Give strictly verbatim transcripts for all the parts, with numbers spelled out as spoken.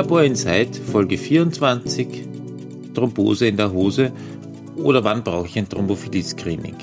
Labor Inside, Folge vierundzwanzig, Thrombose in der Hose oder wann brauche ich ein Thrombophilie-Screening?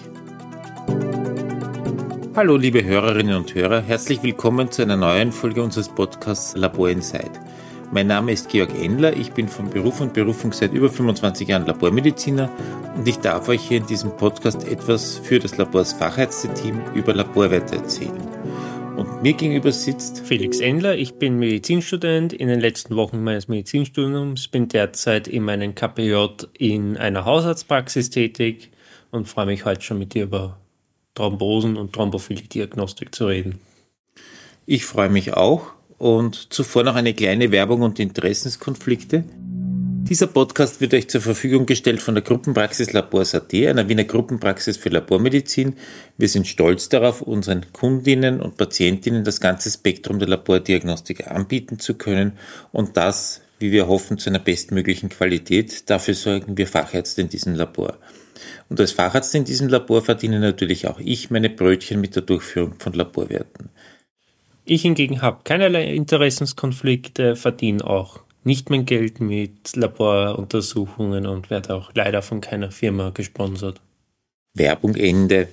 Hallo liebe Hörerinnen und Hörer, herzlich willkommen zu einer neuen Folge unseres Podcasts Labor Inside. Mein Name ist Georg Endler, ich bin von Beruf und Berufung seit über fünfundzwanzig Jahren Labormediziner und ich darf euch hier in diesem Podcast etwas für das Labors Fachärzte-Team über Laborwerte erzählen. Und mir gegenüber sitzt Felix Endler, ich bin Medizinstudent in den letzten Wochen meines Medizinstudiums, bin derzeit in meinem K P J in einer Hausarztpraxis tätig und freue mich heute schon mit dir über Thrombosen und Thrombophilie-Diagnostik zu reden. Ich freue mich auch. Und zuvor noch eine kleine Werbung und Interessenskonflikte. Dieser Podcast wird euch zur Verfügung gestellt von der Gruppenpraxis Labors A T, einer Wiener Gruppenpraxis für Labormedizin. Wir sind stolz darauf, unseren Kundinnen und Patientinnen das ganze Spektrum der Labordiagnostik anbieten zu können und das, wie wir hoffen, zu einer bestmöglichen Qualität. Dafür sorgen wir Fachärzte in diesem Labor. Und als Facharzt in diesem Labor verdiene natürlich auch ich meine Brötchen mit der Durchführung von Laborwerten. Ich hingegen habe keinerlei Interessenskonflikte, verdiene auch nicht mein Geld mit Laboruntersuchungen und werde auch leider von keiner Firma gesponsert. Werbung Ende.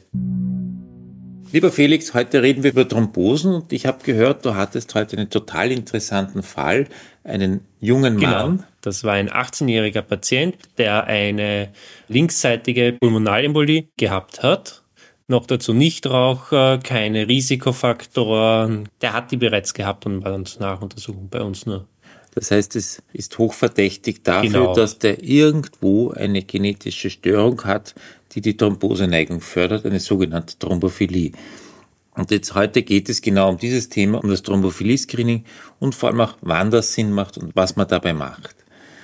Lieber Felix, heute reden wir über Thrombosen und ich habe gehört, du hattest heute einen total interessanten Fall, einen jungen Mann. Genau, das war ein achtzehnjähriger Patient, der eine linksseitige Pulmonalembolie gehabt hat. Noch dazu Nichtraucher, keine Risikofaktoren. Der hat die bereits gehabt und war dann zur Nachuntersuchung bei uns nur. Das heißt, es ist hochverdächtig dafür, Genau. dass der irgendwo eine genetische Störung hat, die die Thromboseneigung fördert, eine sogenannte Thrombophilie. Und jetzt heute geht es genau um dieses Thema, um das Thrombophilie-Screening und vor allem auch, wann das Sinn macht und was man dabei macht.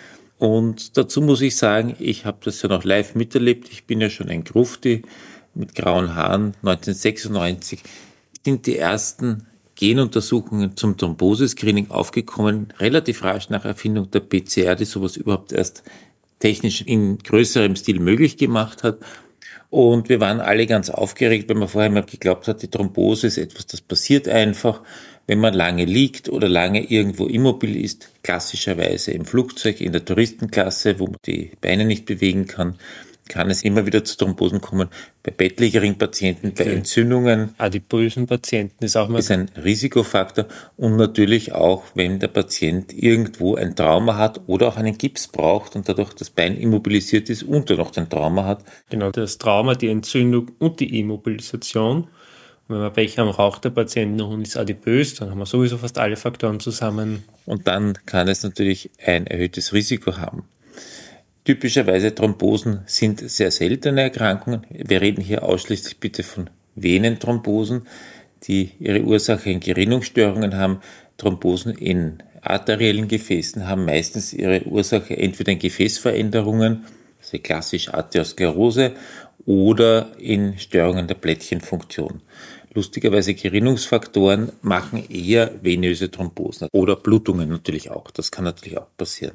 Und dazu muss ich sagen, ich habe das ja noch live miterlebt. Ich bin ja schon ein Grufti mit grauen Haaren. neunzehnhundertsechsundneunzig sind die ersten Genuntersuchungen zum Thrombose-Screening aufgekommen, relativ rasch nach Erfindung der P C R, die sowas überhaupt erst technisch in größerem Stil möglich gemacht hat. Und wir waren alle ganz aufgeregt, weil man vorher immer geglaubt hat, die Thrombose ist etwas, das passiert einfach, wenn man lange liegt oder lange irgendwo immobil ist, klassischerweise im Flugzeug, in der Touristenklasse, wo man die Beine nicht bewegen kann, kann es immer wieder zu Thrombosen kommen. Bei bettlägerigen Patienten, bei Entzündungen. Adipösen Patienten ist auch mal ist ein Risikofaktor und natürlich auch, wenn der Patient irgendwo ein Trauma hat oder auch einen Gips braucht und dadurch das Bein immobilisiert ist und er noch ein Trauma hat. Genau, das Trauma, die Entzündung und die Immobilisation. Und wenn wir Pech haben, raucht der Patient noch und ist adipös, dann haben wir sowieso fast alle Faktoren zusammen. Und dann kann es natürlich ein erhöhtes Risiko haben. Typischerweise Thrombosen sind sehr seltene Erkrankungen. Wir reden hier ausschließlich bitte von Venenthrombosen, die ihre Ursache in Gerinnungsstörungen haben. Thrombosen in arteriellen Gefäßen haben meistens ihre Ursache entweder in Gefäßveränderungen, also klassisch Arteriosklerose, oder in Störungen der Blättchenfunktion. Lustigerweise Gerinnungsfaktoren machen eher venöse Thrombosen oder Blutungen natürlich auch. Das kann natürlich auch passieren.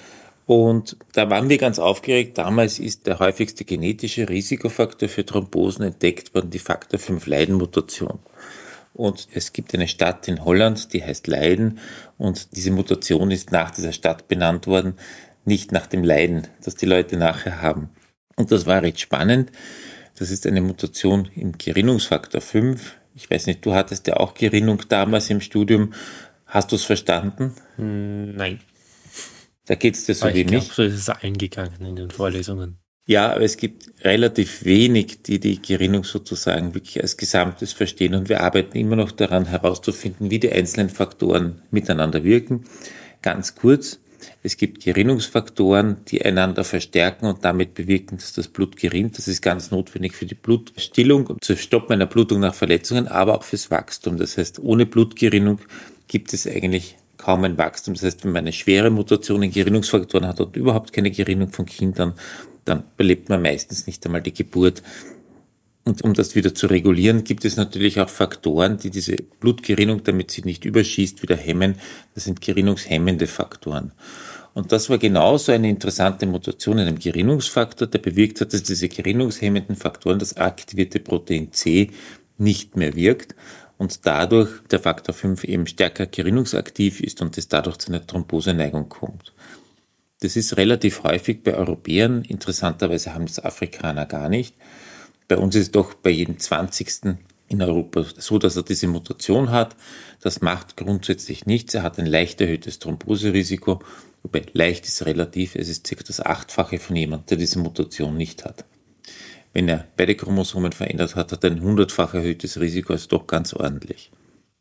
Und da waren wir ganz aufgeregt. Damals ist der häufigste genetische Risikofaktor für Thrombosen entdeckt worden, die Faktor fünf Leiden-Mutation. Und es gibt eine Stadt in Holland, die heißt Leiden. Und diese Mutation ist nach dieser Stadt benannt worden, nicht nach dem Leiden, das die Leute nachher haben. Und das war recht spannend. Das ist eine Mutation im Gerinnungsfaktor fünf. Ich weiß nicht, du hattest ja auch Gerinnung damals im Studium. Hast du es verstanden? Nein. Da geht es dir so Aber wie ich glaub, mich. so ist es eingegangen in den Vorlesungen. Ja, aber es gibt relativ wenig, die die Gerinnung sozusagen wirklich als Gesamtes verstehen. Und wir arbeiten immer noch daran, herauszufinden, wie die einzelnen Faktoren miteinander wirken. Ganz kurz, es gibt Gerinnungsfaktoren, die einander verstärken und damit bewirken, dass das Blut gerinnt. Das ist ganz notwendig für die Blutstillung und zur Stoppen einer Blutung nach Verletzungen, aber auch fürs Wachstum. Das heißt, ohne Blutgerinnung gibt es eigentlich kaum ein Wachstum. Das heißt, wenn man eine schwere Mutation in Gerinnungsfaktoren hat und überhaupt keine Gerinnung von Kindern, dann überlebt man meistens nicht einmal die Geburt. Und um das wieder zu regulieren, gibt es natürlich auch Faktoren, die diese Blutgerinnung, damit sie nicht überschießt, wieder hemmen. Das sind gerinnungshemmende Faktoren. Und das war genauso eine interessante Mutation in einem Gerinnungsfaktor, der bewirkt hat, dass diese gerinnungshemmenden Faktoren, das aktivierte Protein C, nicht mehr wirkt. und dadurch der Faktor fünf eben stärker gerinnungsaktiv ist und es dadurch zu einer Thromboseneigung kommt. Das ist relativ häufig bei Europäern. Interessanterweise haben das Afrikaner gar nicht. Bei uns ist es doch bei jedem zwanzigsten in Europa so, dass er diese Mutation hat. Das macht grundsätzlich nichts. Er hat ein leicht erhöhtes Thromboserisiko. Wobei leicht ist relativ. Es ist circa das Achtfache von jemandem, der diese Mutation nicht hat. Wenn er beide Chromosomen verändert hat, hat er ein hundertfach erhöhtes Risiko, also doch ganz ordentlich.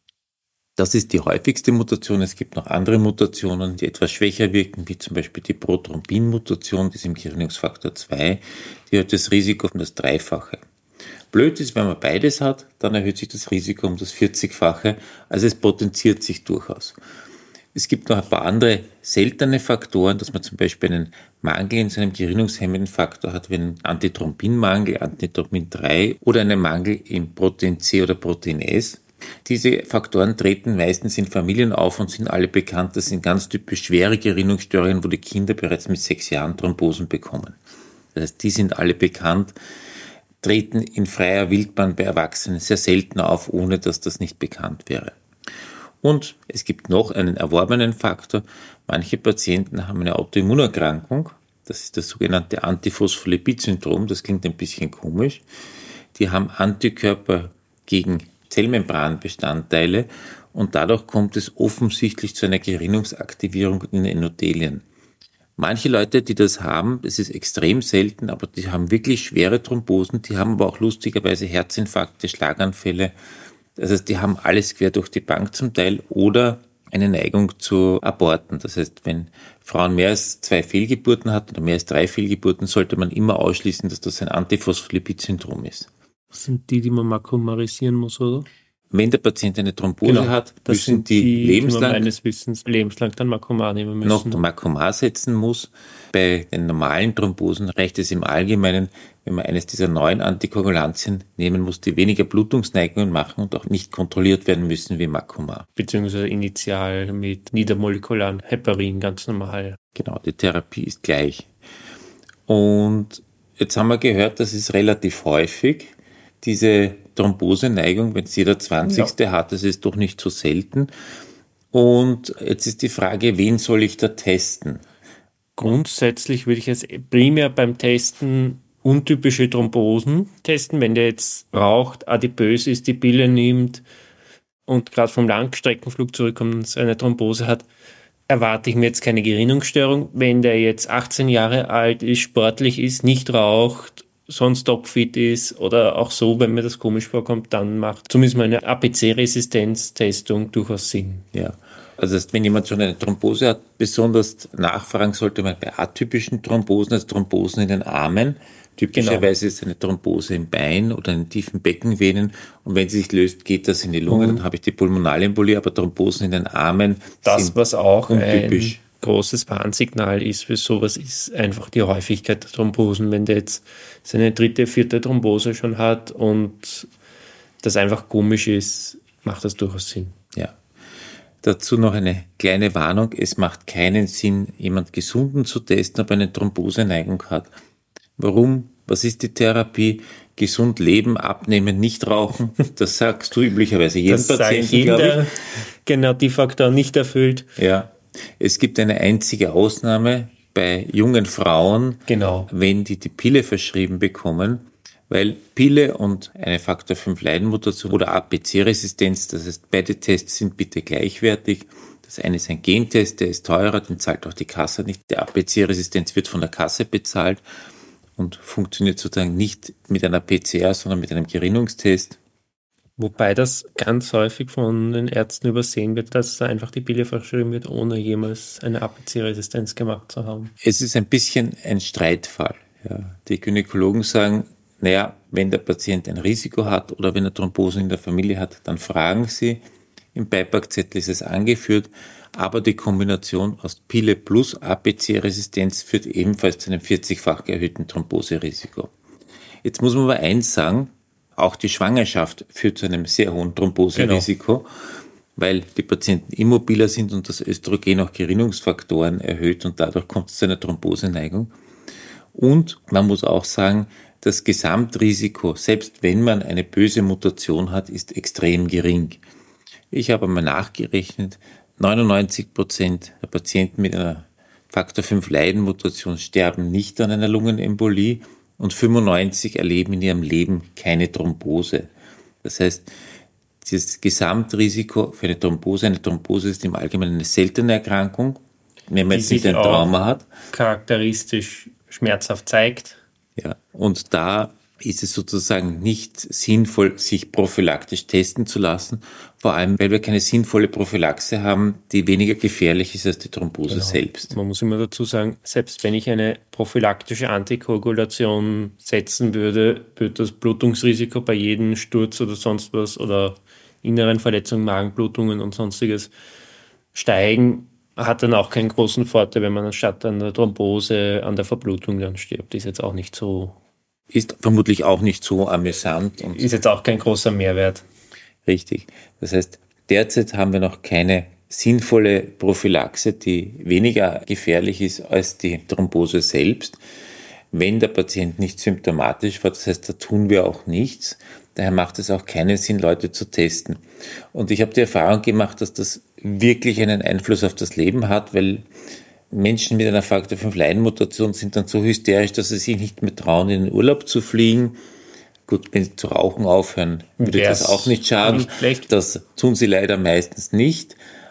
Das ist die häufigste Mutation. Es gibt noch andere Mutationen, die etwas schwächer wirken, wie zum Beispiel die Prothrombin-Mutation, die ist im Gerinnungsfaktor zwei, die hat das Risiko um das Dreifache. Blöd ist, wenn man beides hat, dann erhöht sich das Risiko um das vierzigfache, also es potenziert sich durchaus. Es gibt noch ein paar andere seltene Faktoren, dass man zum Beispiel einen Mangel in seinem gerinnungshemmenden Faktor hat, wie einen Antithrombinmangel, Antithrombin drei oder einen Mangel im Protein C oder Protein S. Diese Faktoren treten meistens in Familien auf und sind alle bekannt. Das sind ganz typisch schwere Gerinnungsstörungen, wo die Kinder bereits mit sechs Jahren Thrombosen bekommen. Das heißt, die sind alle bekannt, treten in freier Wildbahn bei Erwachsenen sehr selten auf, ohne dass das nicht bekannt wäre. Und es gibt noch einen erworbenen Faktor. Manche Patienten haben eine Autoimmunerkrankung. Das ist das sogenannte Antiphospholipid-Syndrom. Das klingt ein bisschen komisch. Die haben Antikörper gegen Zellmembranbestandteile und dadurch kommt es offensichtlich zu einer Gerinnungsaktivierung in den Endothelien. Manche Leute, die das haben, das ist extrem selten, aber die haben wirklich schwere Thrombosen, die haben aber auch lustigerweise Herzinfarkte, Schlaganfälle. Das heißt, die haben alles quer durch die Bank zum Teil oder eine Neigung zu Aborten. Das heißt, wenn Frauen mehr als zwei Fehlgeburten hatten oder mehr als drei Fehlgeburten, sollte man immer ausschließen, dass das ein Antiphospholipid-Syndrom ist. Das sind die, die man makromarisieren muss, oder? Wenn der Patient eine Thrombose genau, hat, das müssen sind die, die lebenslang, die man meines Wissens lebenslang dann Makromar nehmen müssen. noch Makromar setzen muss. Bei den normalen Thrombosen reicht es im Allgemeinen, wenn man eines dieser neuen Antikoagulantien nehmen muss, die weniger Blutungsneigungen machen und auch nicht kontrolliert werden müssen wie Makromar. Beziehungsweise initial mit niedermolekularen Heparin, ganz normal. Genau, die Therapie ist gleich. Und jetzt haben wir gehört, das ist relativ häufig. Diese Thromboseneigung, wenn es jeder zwanzigste ja. hat, das ist doch nicht so selten. Und jetzt ist die Frage, wen soll ich da testen? Grundsätzlich würde ich jetzt primär beim Testen untypische Thrombosen testen. Wenn der jetzt raucht, adipös ist, die Pille nimmt und gerade vom Langstreckenflug zurückkommt und eine Thrombose hat, erwarte ich mir jetzt keine Gerinnungsstörung. Wenn der jetzt achtzehn Jahre alt ist, sportlich ist, nicht raucht, sonst topfit ist oder auch so, wenn mir das komisch vorkommt, dann macht zumindest mal eine A P C-Resistenztestung durchaus Sinn. Ja, also wenn jemand schon eine Thrombose hat, besonders nachfragen sollte man bei atypischen Thrombosen, also Thrombosen in den Armen. Typischerweise genau. ist eine Thrombose im Bein oder in tiefen Beckenvenen und wenn sie sich löst, geht das in die Lunge, mhm. dann habe ich die Pulmonalembolie, aber Thrombosen in den Armen das, sind was auch untypisch. Ein großes Warnsignal ist für sowas, ist einfach die Häufigkeit der Thrombosen. Wenn der jetzt seine dritte, vierte Thrombose schon hat und das einfach komisch ist, macht das durchaus Sinn. Ja. Dazu noch eine kleine Warnung. Es macht keinen Sinn, jemand Gesunden zu testen, ob er eine Thromboseneigung hat. Warum? Was ist die Therapie? Gesund leben, abnehmen, nicht rauchen. Das sagst du üblicherweise jedem das Patienten, glaube ich. Genau, die Faktoren nicht erfüllt. Ja. Es gibt eine einzige Ausnahme bei jungen Frauen, genau. wenn die die Pille verschrieben bekommen, weil Pille und eine Faktor fünf Leidenmutation oder A P C-Resistenz, das heißt, beide Tests sind bitte gleichwertig. Das eine ist ein Gentest, der ist teurer, den zahlt auch die Kasse nicht. Die A P C-Resistenz wird von der Kasse bezahlt und funktioniert sozusagen nicht mit einer P C R, sondern mit einem Gerinnungstest. Wobei das ganz häufig von den Ärzten übersehen wird, dass da einfach die Pille verschrieben wird, ohne jemals eine A P C-Resistenz gemacht zu haben. Es ist ein bisschen ein Streitfall. Ja. Die Gynäkologen sagen, naja, wenn der Patient ein Risiko hat oder wenn er Thrombosen in der Familie hat, dann fragen sie. Im Beipackzettel ist es angeführt, aber die Kombination aus Pille plus A P C-Resistenz führt ebenfalls zu einem vierzigfach erhöhten Thromboserisiko. Jetzt muss man aber eins sagen, auch die Schwangerschaft führt zu einem sehr hohen Thromboserisiko, genau. weil die Patienten immobiler sind und das Östrogen auch Gerinnungsfaktoren erhöht und dadurch kommt es zu einer Thromboseneigung. Und man muss auch sagen, das Gesamtrisiko, selbst wenn man eine böse Mutation hat, ist extrem gering. Ich habe einmal nachgerechnet, neunundneunzig Prozent der Patienten mit einer Faktor fünf Leiden-Mutation sterben nicht an einer Lungenembolie und fünfundneunzig erleben in ihrem Leben keine Thrombose. Das heißt, das Gesamtrisiko für eine Thrombose, eine Thrombose ist im Allgemeinen eine seltene Erkrankung, wenn man jetzt nicht ein Trauma hat. Charakteristisch schmerzhaft zeigt. Ja, und da ist es sozusagen nicht sinnvoll, sich prophylaktisch testen zu lassen, vor allem, weil wir keine sinnvolle Prophylaxe haben, die weniger gefährlich ist als die Thrombose genau. selbst. Man muss immer dazu sagen, selbst wenn ich eine prophylaktische Antikoagulation setzen würde, würde das Blutungsrisiko bei jedem Sturz oder sonst was oder inneren Verletzungen, Magenblutungen und sonstiges steigen, hat dann auch keinen großen Vorteil, wenn man anstatt an der Thrombose an der Verblutung dann stirbt. Ist jetzt auch nicht so... Ist vermutlich auch nicht so amüsant. Und ist jetzt auch kein großer Mehrwert. Richtig. Das heißt, derzeit haben wir noch keine sinnvolle Prophylaxe, die weniger gefährlich ist als die Thrombose selbst. Wenn der Patient nicht symptomatisch war, das heißt, da tun wir auch nichts. Daher macht es auch keinen Sinn, Leute zu testen. Und ich habe die Erfahrung gemacht, dass das wirklich einen Einfluss auf das Leben hat, weil Menschen mit einer Faktor fünf Leiden-Mutation sind dann so hysterisch, dass sie sich nicht mehr trauen, in den Urlaub zu fliegen. Gut, wenn sie zu rauchen aufhören, würde yes. das auch nicht schaden. Nicht das tun sie leider meistens nicht.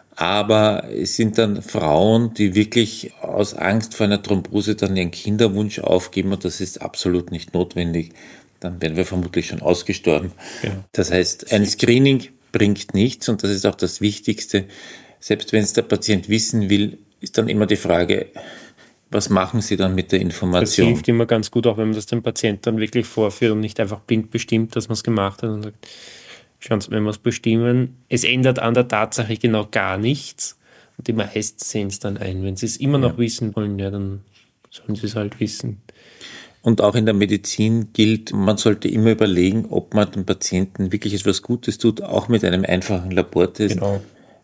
Aber es sind dann Frauen, die wirklich aus Angst vor einer Thrombose dann ihren Kinderwunsch aufgeben und das ist absolut nicht notwendig. Dann wären wir vermutlich schon ausgestorben. Genau. Das heißt, ein Screening bringt nichts und das ist auch das Wichtigste. Selbst wenn es der Patient wissen will, ist dann immer die Frage, was machen Sie dann mit der Information? Das hilft immer ganz gut, auch wenn man das dem Patienten dann wirklich vorführt und nicht einfach blind bestimmt, dass man es gemacht hat und sagt, schauen Sie, wenn wir es bestimmen, es ändert an der Tatsache genau gar nichts und die meisten sehen es dann ein. Wenn Sie es immer noch ja. wissen wollen, ja, dann sollen Sie es halt wissen. Und auch in der Medizin gilt, man sollte immer überlegen, ob man dem Patienten wirklich etwas Gutes tut, auch mit einem einfachen Labortest. Genau.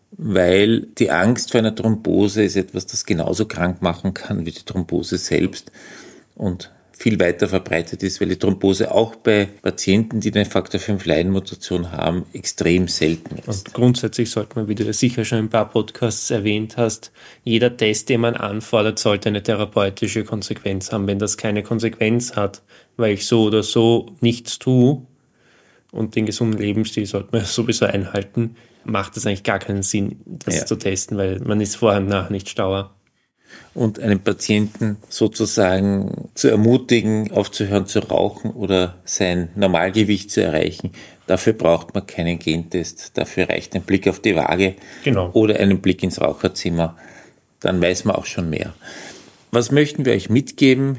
Weil die Angst vor einer Thrombose ist etwas, das genauso krank machen kann wie die Thrombose selbst und viel weiter verbreitet ist, weil die Thrombose auch bei Patienten, die eine Faktor fünf Leiden-Mutation haben, extrem selten ist. Und grundsätzlich sollte man, wie du sicher schon ein paar Podcasts erwähnt hast, jeder Test, den man anfordert, sollte eine therapeutische Konsequenz haben. Wenn das keine Konsequenz hat, weil ich so oder so nichts tue und den gesunden Lebensstil sollte man sowieso einhalten, macht es eigentlich gar keinen Sinn, das ja. zu testen, weil man ist vorher und nachher nicht schlauer. Und einen Patienten sozusagen zu ermutigen, aufzuhören zu rauchen oder sein Normalgewicht zu erreichen, dafür braucht man keinen Gentest. Dafür reicht ein Blick auf die Waage genau. oder einen Blick ins Raucherzimmer. Dann weiß man auch schon mehr. Was möchten wir euch mitgeben?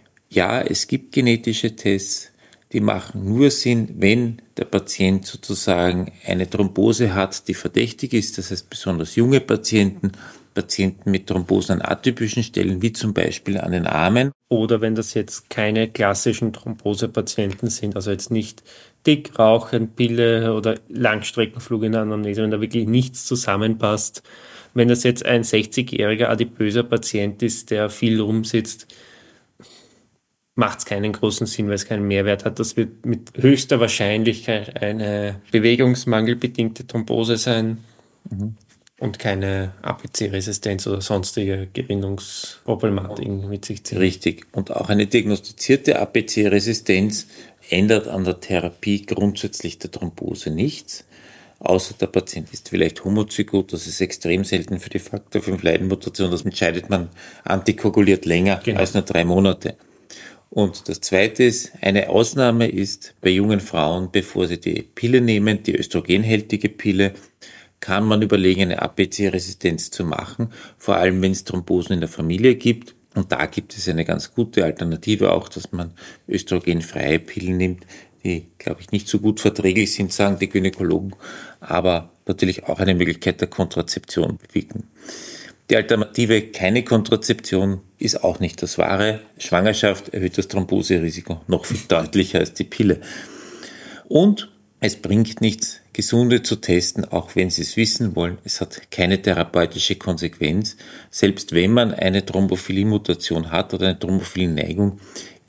Ja, es gibt genetische Tests, die machen nur Sinn, wenn der Patient sozusagen eine Thrombose hat, die verdächtig ist. Das heißt besonders junge Patienten, Patienten mit Thrombosen an atypischen Stellen, wie zum Beispiel an den Armen. Oder wenn das jetzt keine klassischen Thrombosepatienten sind, also jetzt nicht dick, Rauchen, Pille oder Langstreckenflug in Anamnese, wenn da wirklich nichts zusammenpasst. Wenn das jetzt ein sechzigjähriger adipöser Patient ist, der viel rumsitzt, macht es keinen großen Sinn, weil es keinen Mehrwert hat. Das wird mit höchster Wahrscheinlichkeit eine bewegungsmangelbedingte Thrombose sein mhm. und keine A P C-Resistenz oder sonstige Gerinnungsproblematiken mit sich ziehen. Richtig. Und auch eine diagnostizierte A P C-Resistenz ändert an der Therapie grundsätzlich der Thrombose nichts. Außer der Patient ist vielleicht homozygot, das ist extrem selten für die Faktor fünf Leiden-Mutation. Das entscheidet man antikoaguliert länger genau. als nur drei Monate. Und das Zweite ist, eine Ausnahme ist bei jungen Frauen, bevor sie die Pille nehmen, die östrogenhältige Pille, kann man überlegen, eine A P C-Resistenz zu machen, vor allem wenn es Thrombosen in der Familie gibt. Und da gibt es eine ganz gute Alternative auch, dass man östrogenfreie Pillen nimmt, die, glaube ich, nicht so gut verträglich sind, sagen die Gynäkologen, aber natürlich auch eine Möglichkeit der Kontrazeption bieten. Die Alternative, keine Kontrazeption, ist auch nicht das Wahre. Schwangerschaft erhöht das Thromboserisiko noch viel deutlicher als die Pille. Und es bringt nichts, Gesunde zu testen, auch wenn Sie es wissen wollen. Es hat keine therapeutische Konsequenz. Selbst wenn man eine Thrombophilie-Mutation hat oder eine Thrombophilie-Neigung,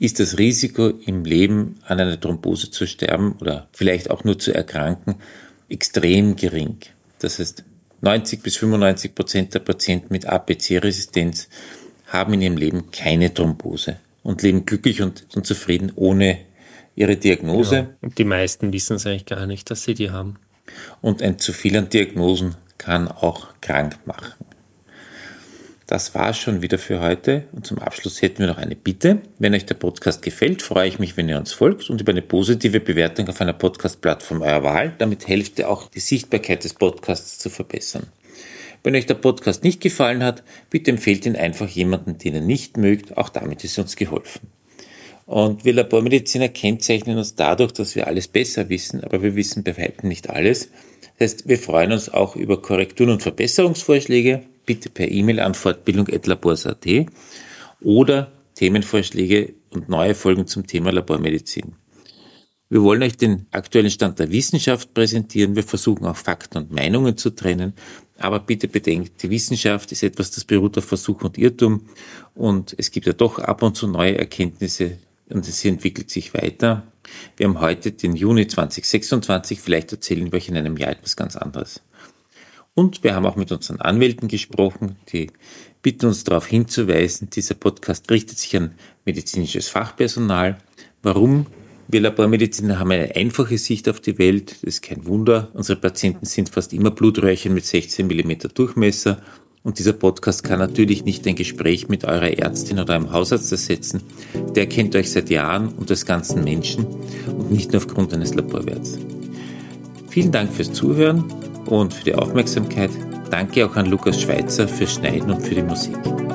ist das Risiko im Leben an einer Thrombose zu sterben oder vielleicht auch nur zu erkranken extrem gering. Das heißt, neunzig bis fünfundneunzig Prozent der Patienten mit A P C-Resistenz haben in ihrem Leben keine Thrombose und leben glücklich und, und zufrieden ohne ihre Diagnose. Genau. Und die meisten wissen es eigentlich gar nicht, dass sie die haben. Und ein zu viel an Diagnosen kann auch krank machen. Das war schon wieder für heute. Und zum Abschluss hätten wir noch eine Bitte. Wenn euch der Podcast gefällt, freue ich mich, wenn ihr uns folgt und über eine positive Bewertung auf einer Podcast-Plattform eurer Wahl. Damit helft ihr auch, die Sichtbarkeit des Podcasts zu verbessern. Wenn euch der Podcast nicht gefallen hat, bitte empfehlt ihn einfach jemanden, den ihr nicht mögt. Auch damit ist uns geholfen. Und wir Labormediziner kennzeichnen uns dadurch, dass wir alles besser wissen, aber wir wissen bei weitem nicht alles. Das heißt, wir freuen uns auch über Korrekturen und Verbesserungsvorschläge. Bitte per E-Mail an fortbildung at labors punkt at oder Themenvorschläge und neue Folgen zum Thema Labormedizin. Wir wollen euch den aktuellen Stand der Wissenschaft präsentieren. Wir versuchen auch Fakten und Meinungen zu trennen. Aber bitte bedenkt, die Wissenschaft ist etwas, das beruht auf Versuch und Irrtum. Und es gibt ja doch ab und zu neue Erkenntnisse und es entwickelt sich weiter. Wir haben heute den Juni zwanzig sechsundzwanzig. Vielleicht erzählen wir euch in einem Jahr etwas ganz anderes. Und wir haben auch mit unseren Anwälten gesprochen, die bitten uns darauf hinzuweisen, dieser Podcast richtet sich an medizinisches Fachpersonal. Warum? Wir Labormediziner haben eine einfache Sicht auf die Welt, das ist kein Wunder. Unsere Patienten sind fast immer Blutröhrchen mit sechzehn Millimeter Durchmesser und dieser Podcast kann natürlich nicht ein Gespräch mit eurer Ärztin oder einem Hausarzt ersetzen. Der kennt euch seit Jahren und als ganzen Menschen und nicht nur aufgrund eines Laborwerts. Vielen Dank fürs Zuhören und für die Aufmerksamkeit. Danke auch an Lukas Schweitzer fürs Schneiden und für die Musik.